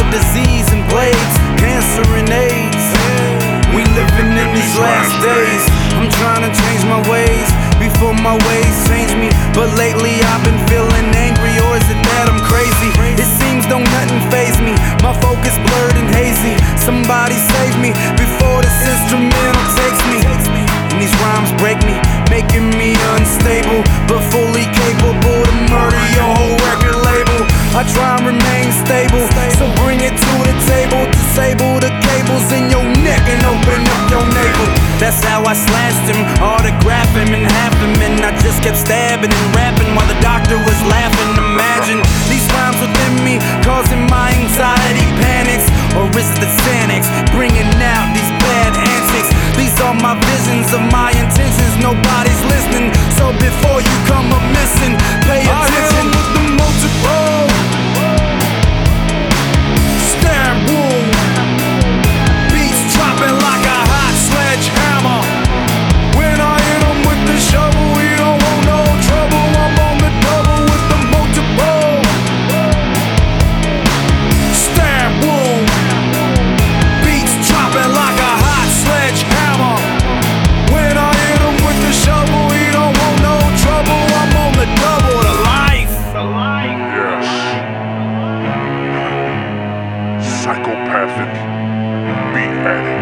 disease and blades, cancer and AIDS. We living in these last days. I'm trying to change my ways before my ways change me. But lately I've been feeling angry, or is it that I'm crazy? It seems don't nothing faze me. My focus blurred and hazy. Somebody save me before this instrumental takes me. And these rhymes break me, making me unstable, but fully capable to murder your whole record label. I try and remain stable, so bring it to the table. Disable the cables in your neck and open up your navel. That's how I slashed him, autograph him and half him. And I just kept stabbing and rapping while the doctor was laughing. Imagine these rhymes within me causing my anxiety panics. Or is it the Xanax bringing out these bad antics? These are my visions of my intentions. Nobody's listening, so before you come up missing, pay attention. With the multiple stab wound, beats dropping like a hot sledgehammer. When I hit 'em with the shovel, we don't want no trouble. I'm on the double with the multiple stab wound, beats dropping like a hot sledgehammer. When I hit 'em with the shovel, we don't want no trouble. I'm on the double to life. Yes. Psychopathic beat addict.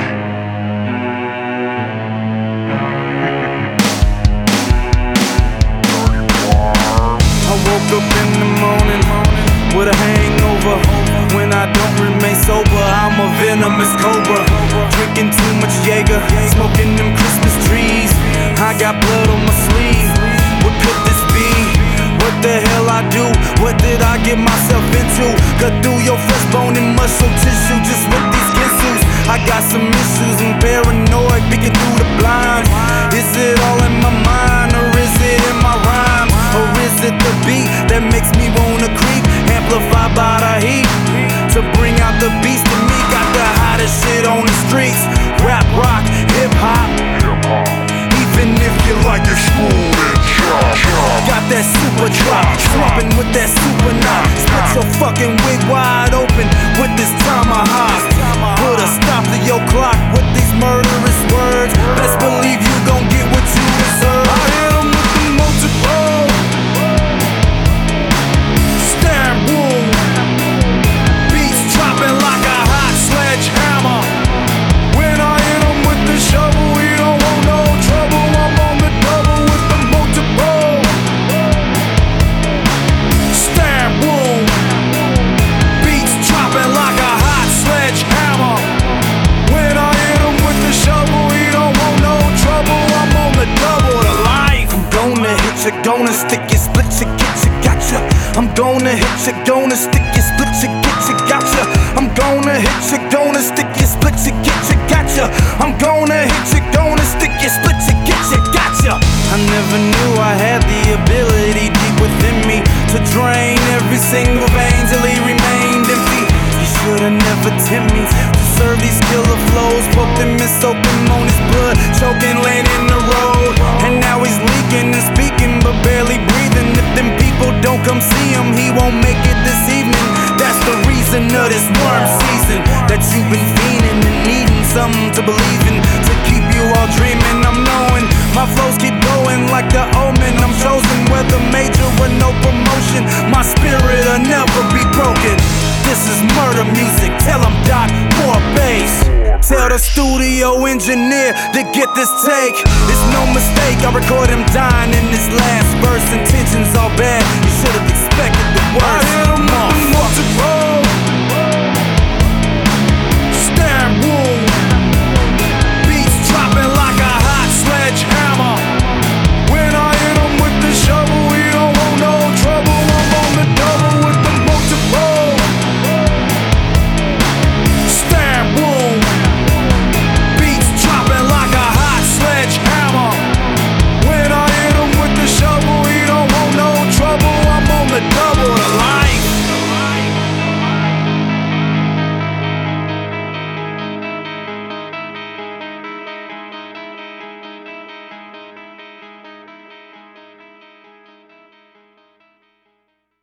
I woke up in the morning with a hangover. When I don't remain sober, I'm a venomous cobra. Drinking too much Jaeger, smoking them Christmas trees. I got blood on my sleeve. What could this be? What the hell I do? What did I get myself into? Cut through your flesh, bone and muscle tissue just with these kisses. I got some issues and paranoid, peeking through the blinds. Is it all in my mind, or is it in my rhymes? Or is it the beat that makes me wanna creep? Amplified by the heat to bring out the beast in me. Got the hottest shit on the streets. Rap, rock, hip hop. Even if you like it smooth and sharp. Got that super drop, slumping with that super knot. Split your fucking wig wide open with this tomahawk. Put a stop to your clock with these murderous words. Best believe you gon' get what you deserve. I hit 'em with the multiple stab wound, beats dropping like a hot sledgehammer. When I hit 'em with the shovel, we don't want no trouble. I'm on the double with the multiple stab wound, beats dropping like a hot sledgehammer. When I hit 'em with the shovel, we don't want no trouble. I'm on the double to life. I'm gonna hit you, gonna stick you, split you, get you, gotcha. I'm gonna hit you, gonna stick you, split you, get you, gotcha. I'm gonna hit you, gonna stick you, split you, get you, gotcha. I'm gonna hit you, gonna stick you, split you, get you, gotcha. I never knew I had the ability deep within me to drain every single vein till he remained empty. You should've never tempt me to serve these killer flows. Poked him and soaked him on his blood, choking, laying in the road. And now he's leaking and speaking, but barely breathing. If them people don't come see him, he won't make it this evening. That's the reason of this worm season, that you've been fiending and needing something to believe in, to keep you all dreaming. I'm knowing my flows keep going like the omen. I'm chosen, whether major or no promotion. My spirit'll never be broken. This is murder music, tell him Doc, more bass. Tell the studio engineer to get this take. It's no mistake, I record him dying in this last verse. Intentions all bad, you should've expected the worst. I hit him with the multiple